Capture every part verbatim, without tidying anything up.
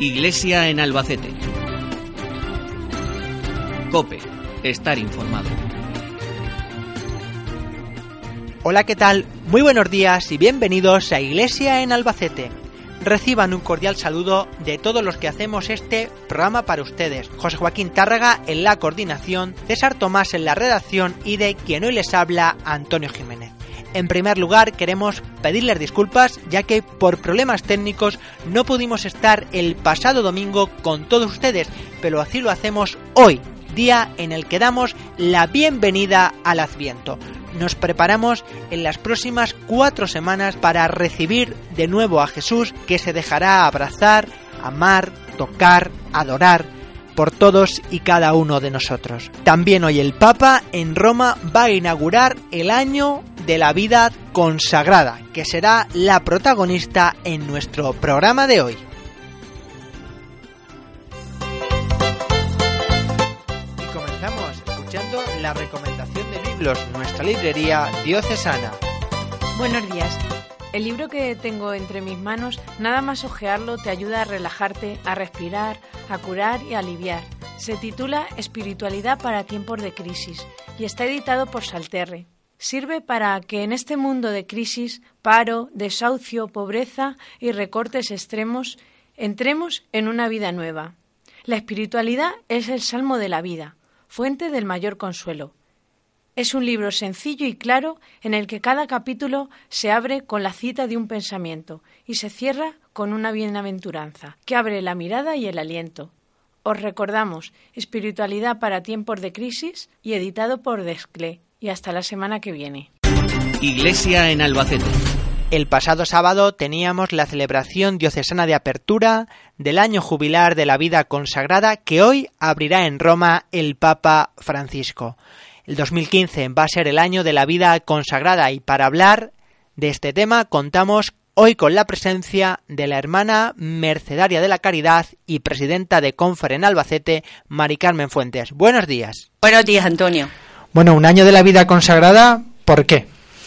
Iglesia en Albacete. COPE. Estar informado. Hola, ¿qué tal? Muy buenos días y bienvenidos a Iglesia en Albacete. Reciban un cordial saludo de todos los que hacemos este programa para ustedes. José Joaquín Tárraga en la coordinación, César Tomás en la redacción y de quien hoy les habla, Antonio Jiménez. En primer lugar, queremos pedirles disculpas, ya que por problemas técnicos no pudimos estar el pasado domingo con todos ustedes, pero así lo hacemos hoy, día en el que damos la bienvenida al Adviento. Nos preparamos en las próximas cuatro semanas para recibir de nuevo a Jesús, que se dejará abrazar, amar, tocar, adorar por todos y cada uno de nosotros. También hoy el Papa en Roma va a inaugurar el año de la vida consagrada, que será la protagonista en nuestro programa de hoy. Y comenzamos escuchando la recomendación de libros, nuestra librería diocesana. Buenos días. El libro que tengo entre mis manos, nada más hojearlo te ayuda a relajarte, a respirar, a curar y a aliviar. Se titula Espiritualidad para tiempos de crisis y está editado por Salterre. Sirve para que en este mundo de crisis, paro, desahucio, pobreza y recortes extremos, entremos en una vida nueva. La espiritualidad es el salmo de la vida, fuente del mayor consuelo. Es un libro sencillo y claro en el que cada capítulo se abre con la cita de un pensamiento y se cierra con una bienaventuranza, que abre la mirada y el aliento. Os recordamos, Espiritualidad para tiempos de crisis y editado por Desclé. Y hasta la semana que viene. Iglesia en Albacete. El pasado sábado teníamos la celebración diocesana de apertura del año jubilar de la vida consagrada que hoy abrirá en Roma el Papa Francisco. El dos mil quince va a ser el año de la vida consagrada y para hablar de este tema contamos hoy con la presencia de la hermana mercedaria de la Caridad y presidenta de Confer en Albacete, Mari Carmen Fuentes. Buenos días. Buenos días, Antonio. Bueno, un año de la vida consagrada, ¿por qué?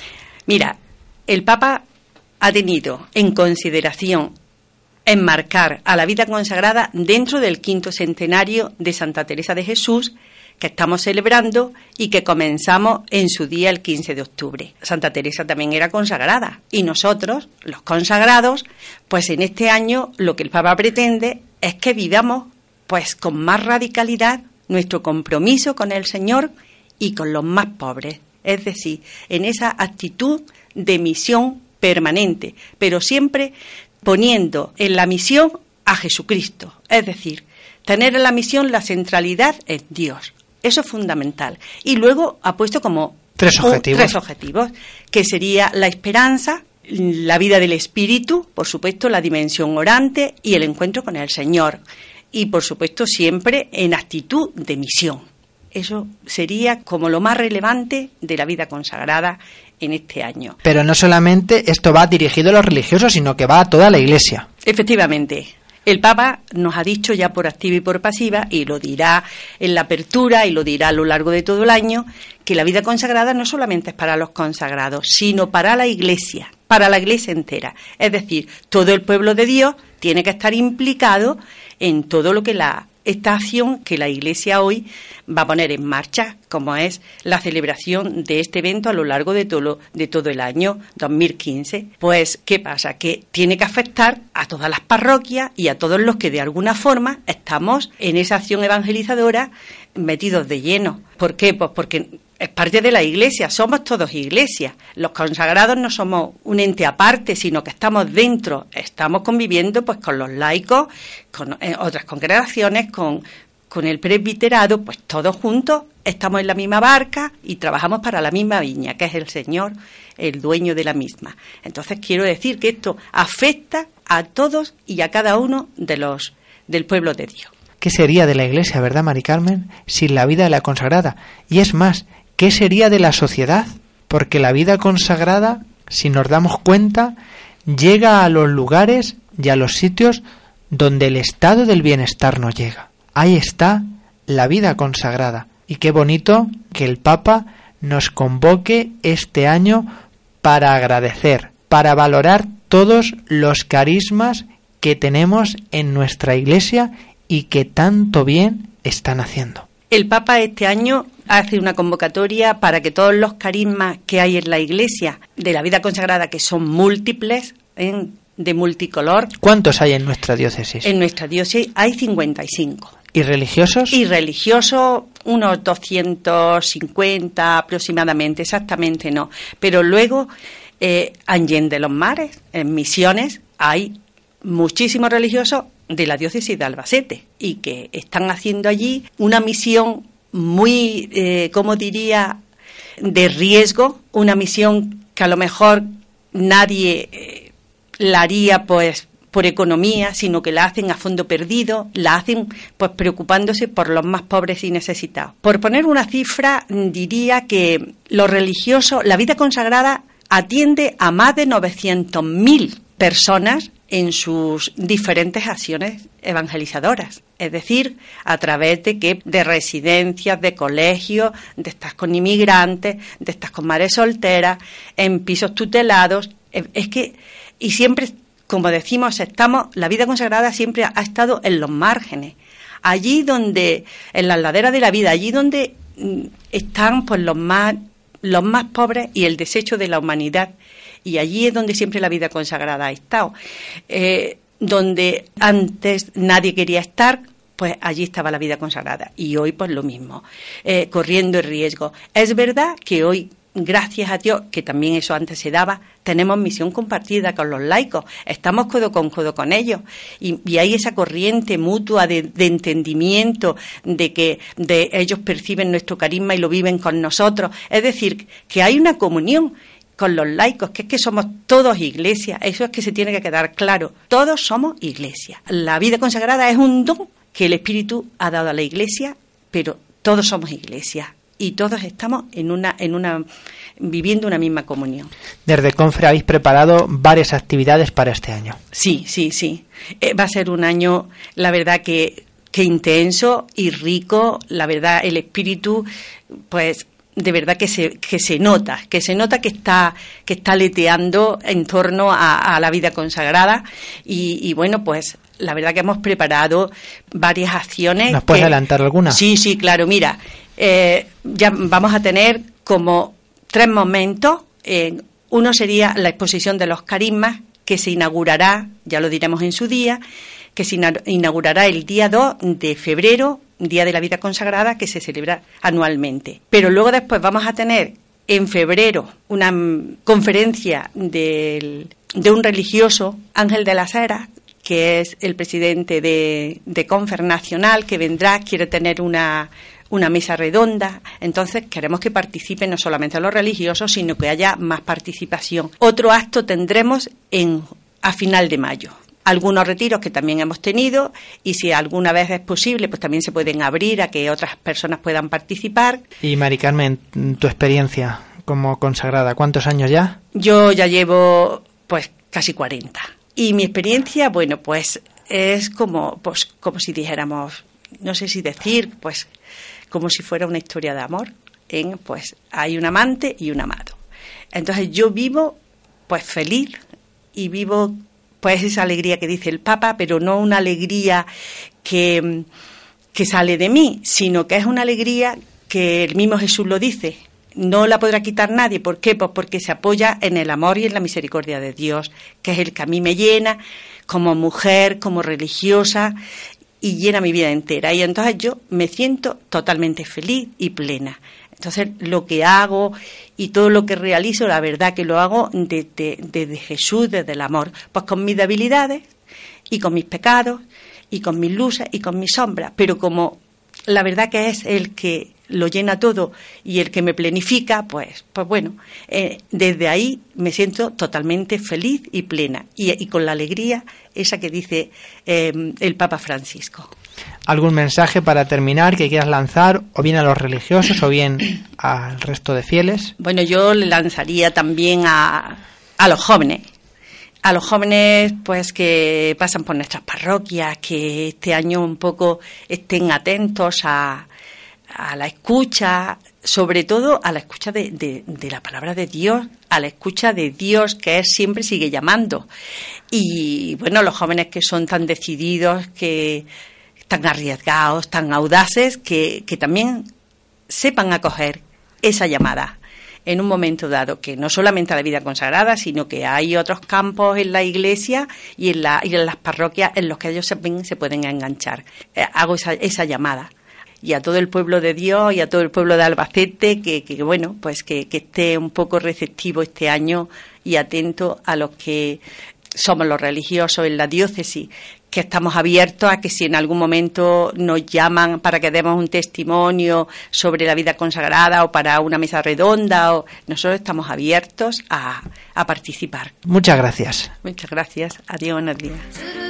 Mira, el Papa ha tenido en consideración enmarcar a la vida consagrada dentro del quinto centenario de Santa Teresa de Jesús, que estamos celebrando y que comenzamos en su día el quince de octubre. Santa Teresa también era consagrada y nosotros, los consagrados, pues en este año lo que el Papa pretende es que vivamos pues con más radicalidad nuestro compromiso con el Señor y con los más pobres, es decir, en esa actitud de misión permanente, pero siempre poniendo en la misión a Jesucristo, es decir, tener en la misión la centralidad en Dios. Eso es fundamental. Y luego ha puesto como tres objetivos. Un, tres objetivos, que sería la esperanza, la vida del espíritu, por supuesto la dimensión orante y el encuentro con el Señor. Y por supuesto siempre en actitud de misión. Eso sería como lo más relevante de la vida consagrada en este año. Pero no solamente esto va dirigido a los religiosos, sino que va a toda la Iglesia. Efectivamente. El Papa nos ha dicho ya por activa y por pasiva, y lo dirá en la apertura y lo dirá a lo largo de todo el año, que la vida consagrada no solamente es para los consagrados, sino para la Iglesia, para la Iglesia entera. Es decir, todo el pueblo de Dios tiene que estar implicado en todo lo que la esta acción que la Iglesia hoy va a poner en marcha, como es la celebración de este evento a lo largo de todo, de todo el año dos mil quince. Pues, ¿qué pasa? Que tiene que afectar a todas las parroquias y a todos los que de alguna forma estamos en esa acción evangelizadora metidos de lleno. ¿Por qué? Pues porque es parte de la Iglesia, somos todos Iglesia. Los consagrados no somos un ente aparte, sino que estamos dentro, estamos conviviendo pues con los laicos, con eh, otras congregaciones, con, con el presbiterado, pues todos juntos estamos en la misma barca y trabajamos para la misma viña, que es el Señor, el dueño de la misma. Entonces quiero decir que esto afecta a todos y a cada uno de los del pueblo de Dios. ¿Qué sería de la Iglesia, verdad, Mari Carmen, sin la vida de la consagrada? Y es más, ¿qué sería de la sociedad? Porque la vida consagrada, si nos damos cuenta, llega a los lugares y a los sitios donde el estado del bienestar no llega. Ahí está la vida consagrada. Y qué bonito que el Papa nos convoque este año para agradecer, para valorar todos los carismas que tenemos en nuestra Iglesia y que tanto bien están haciendo. El Papa este año hace una convocatoria para que todos los carismas que hay en la Iglesia de la vida consagrada, que son múltiples, ¿eh? de multicolor. ¿Cuántos hay en nuestra diócesis? En nuestra diócesis hay cincuenta y cinco. ¿Y religiosos? Y religiosos unos doscientos cincuenta aproximadamente, exactamente no. Pero luego, eh, Allende de los Mares, en Misiones, hay muchísimos religiosos de la diócesis de Albacete y que están haciendo allí una misión muy, eh, ¿cómo diría?, de riesgo, una misión que a lo mejor nadie eh, la haría pues por economía, sino que la hacen a fondo perdido, la hacen pues preocupándose por los más pobres y necesitados. Por poner una cifra, diría que los religiosos, la vida consagrada atiende a más de novecientos mil personas en sus diferentes acciones evangelizadoras, es decir, a través de que de residencias, de colegios, de estas con inmigrantes, de estas con madres solteras, en pisos tutelados, es que y siempre, como decimos, estamos, la vida consagrada siempre ha estado en los márgenes, allí donde, en las laderas de la vida, allí donde están pues los más los más pobres y el desecho de la humanidad. Y allí es donde siempre la vida consagrada ha estado. Eh, donde antes nadie quería estar, pues allí estaba la vida consagrada. Y hoy pues lo mismo, eh, corriendo el riesgo. Es verdad que hoy, gracias a Dios, que también eso antes se daba, tenemos misión compartida con los laicos, estamos codo con codo con ellos, y, y hay esa corriente mutua de, de entendimiento, de que de ellos perciben nuestro carisma y lo viven con nosotros, es decir, que hay una comunión con los laicos, que es que somos todos iglesia, eso es que se tiene que quedar claro, todos somos iglesia. La vida consagrada es un don que el Espíritu ha dado a la iglesia, pero todos somos iglesia. Y todos estamos en una, en una, viviendo una misma comunión. Desde Confre habéis preparado varias actividades para este año. Sí, sí, sí. Eh, va a ser un año, la verdad que, que intenso y rico. La verdad, el espíritu, pues, de verdad que se, que se nota, que se nota que está, que está aleteando en torno a, a la vida consagrada. Y, y bueno, pues, la verdad que hemos preparado varias acciones. ¿Nos puedes que, adelantar alguna? Sí, sí, claro. Mira, eh, ya vamos a tener como tres momentos. Eh, uno sería la exposición de los carismas, que se inaugurará, ya lo diremos en su día, que se inaugurará el día dos de febrero, Día de la Vida Consagrada, que se celebra anualmente. Pero luego después vamos a tener en febrero una conferencia del, de un religioso, Ángel de las Heras, que es el presidente de, de Confer Nacional, que vendrá, quiere tener una, una mesa redonda. Entonces queremos que participen no solamente los religiosos, sino que haya más participación. Otro acto tendremos en a final de mayo. Algunos retiros que también hemos tenido, y si alguna vez es posible, pues también se pueden abrir a que otras personas puedan participar. Y Mari Carmen, tu experiencia como consagrada, ¿cuántos años ya? Yo ya llevo pues casi cuarenta. Y mi experiencia, bueno, pues es como, pues, como si dijéramos, no sé si decir, pues como si fuera una historia de amor. En, pues hay un amante y un amado. Entonces yo vivo pues feliz y vivo pues esa alegría que dice el Papa, pero no una alegría que, que sale de mí, sino que es una alegría que el mismo Jesús lo dice. No la podrá quitar nadie. ¿Por qué? Pues porque se apoya en el amor y en la misericordia de Dios, que es el que a mí me llena como mujer, como religiosa, y llena mi vida entera. Y entonces yo me siento totalmente feliz y plena. Entonces lo que hago y todo lo que realizo, la verdad que lo hago desde, desde Jesús, desde el amor, pues con mis debilidades y con mis pecados y con mis luces y con mis sombras, pero como la verdad que es el que lo llena todo y el que me planifica, pues, pues bueno, eh, desde ahí me siento totalmente feliz y plena y, y con la alegría esa que dice eh, el Papa Francisco. ¿Algún mensaje para terminar que quieras lanzar, o bien a los religiosos o bien al resto de fieles? Bueno, yo le lanzaría también a, a los jóvenes, a los jóvenes pues que pasan por nuestras parroquias, que este año un poco estén atentos a a la escucha, sobre todo a la escucha de, de, de la palabra de Dios, a la escucha de Dios, que Él siempre sigue llamando. Y bueno, los jóvenes que son tan decididos, que tan arriesgados, tan audaces, que, que también sepan acoger esa llamada en un momento dado, que no solamente a la vida consagrada, sino que hay otros campos en la iglesia y en, la, y en las parroquias en los que ellos se, se pueden enganchar. Eh, hago esa, esa llamada. Y a todo el pueblo de Dios y a todo el pueblo de Albacete, que, que bueno, pues que, que esté un poco receptivo este año y atento a los que somos los religiosos en la diócesis, que estamos abiertos a que si en algún momento nos llaman para que demos un testimonio sobre la vida consagrada o para una mesa redonda, o nosotros estamos abiertos a, a participar. Muchas gracias. Muchas gracias. Adiós, buenos días.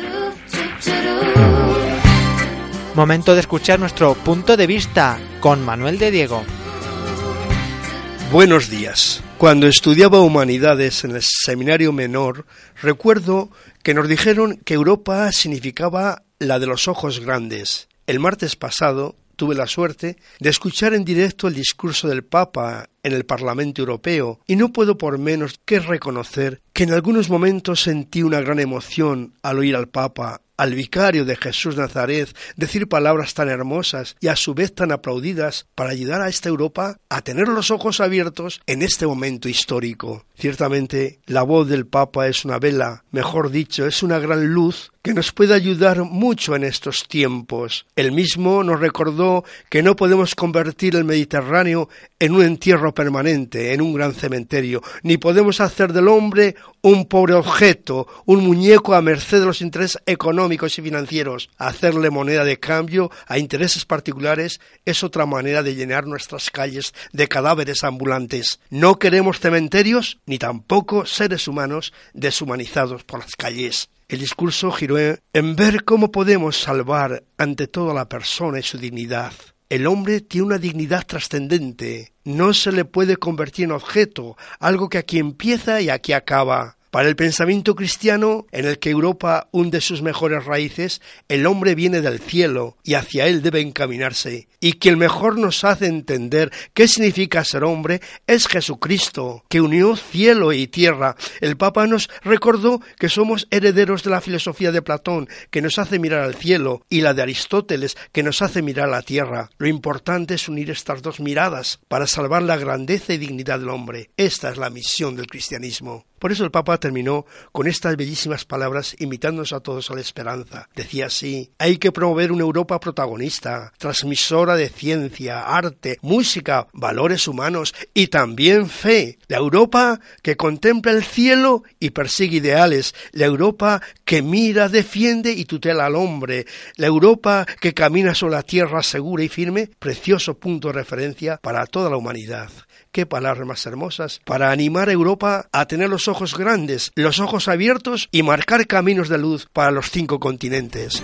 Momento de escuchar nuestro punto de vista con Manuel de Diego. Buenos días. Cuando estudiaba Humanidades en el Seminario Menor, recuerdo que nos dijeron que Europa significaba la de los ojos grandes. El martes pasado tuve la suerte de escuchar en directo el discurso del Papa en el Parlamento Europeo y no puedo por menos que reconocer que en algunos momentos sentí una gran emoción al oír al Papa, al vicario de Jesús Nazaret, decir palabras tan hermosas y a su vez tan aplaudidas para ayudar a esta Europa a tener los ojos abiertos en este momento histórico. Ciertamente, la voz del Papa es una vela, mejor dicho, es una gran luz que nos puede ayudar mucho en estos tiempos. Él mismo nos recordó que no podemos convertir el Mediterráneo en un entierro permanente, en un gran cementerio, ni podemos hacer del hombre un pobre objeto, un muñeco a merced de los intereses económicos y financieros. Hacerle moneda de cambio a intereses particulares es otra manera de llenar nuestras calles de cadáveres ambulantes. No queremos cementerios, ni tampoco seres humanos deshumanizados por las calles. El discurso giró en ver cómo podemos salvar ante todo a la persona y su dignidad. El hombre tiene una dignidad trascendente, no se le puede convertir en objeto, algo que aquí empieza y aquí acaba. Para el pensamiento cristiano, en el que Europa hunde sus mejores raíces, el hombre viene del cielo y hacia él debe encaminarse. Y quien mejor nos hace entender qué significa ser hombre es Jesucristo, que unió cielo y tierra. El Papa nos recordó que somos herederos de la filosofía de Platón, que nos hace mirar al cielo, y la de Aristóteles, que nos hace mirar a la tierra. Lo importante es unir estas dos miradas para salvar la grandeza y dignidad del hombre. Esta es la misión del cristianismo. Por eso el Papa terminó con estas bellísimas palabras invitándonos a todos a la esperanza. Decía así: hay que promover una Europa protagonista, transmisora de ciencia, arte, música, valores humanos y también fe. La Europa que contempla el cielo y persigue ideales. La Europa que mira, defiende y tutela al hombre. La Europa que camina sobre la tierra segura y firme, precioso punto de referencia para toda la humanidad. Qué palabras más hermosas para animar a Europa a tener los ojos grandes, los ojos abiertos y marcar caminos de luz para los cinco continentes.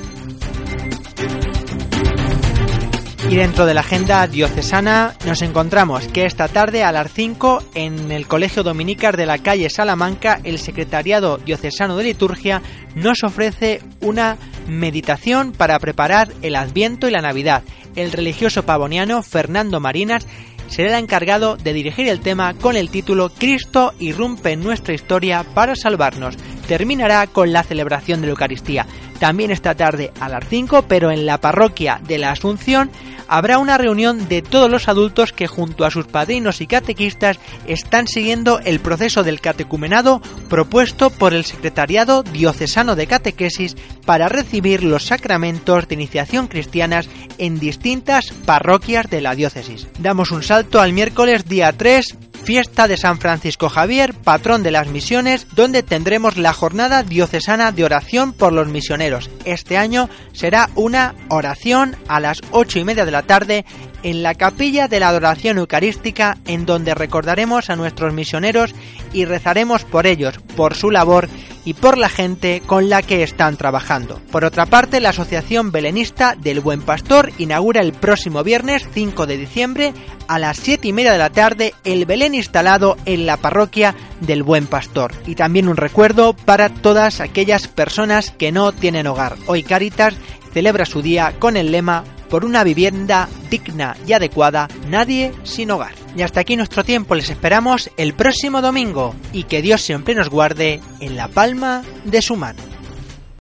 Y dentro de la agenda diocesana nos encontramos que esta tarde a las cinco en el Colegio Dominical de la calle Salamanca el Secretariado Diocesano de Liturgia nos ofrece una meditación para preparar el Adviento y la Navidad. El religioso pavoniano Fernando Marinas será el encargado de dirigir el tema con el título Cristo irrumpe en nuestra historia para salvarnos. Terminará con la celebración de la Eucaristía. También esta tarde a las cinco, pero en la parroquia de la Asunción, habrá una reunión de todos los adultos que junto a sus padrinos y catequistas están siguiendo el proceso del catecumenado propuesto por el Secretariado Diocesano de Catequesis para recibir los sacramentos de iniciación cristianas en distintas parroquias de la diócesis. Damos un salto al miércoles día tres, fiesta de San Francisco Javier, patrón de las misiones, donde tendremos la jornada diocesana de oración por los misioneros. Este año será una oración a las ocho y media de la tarde en la capilla de la adoración eucarística, en donde recordaremos a nuestros misioneros y rezaremos por ellos, por su labor y por la gente con la que están trabajando. Por otra parte, la Asociación Belenista del Buen Pastor inaugura el próximo viernes cinco de diciembre a las siete y media de la tarde el Belén instalado en la parroquia del Buen Pastor. Y también un recuerdo para todas aquellas personas que no tienen hogar. Hoy Cáritas celebra su día con el lema por una vivienda digna y adecuada, nadie sin hogar. Y hasta aquí nuestro tiempo, les esperamos el próximo domingo y que Dios siempre nos guarde en la palma de su mano.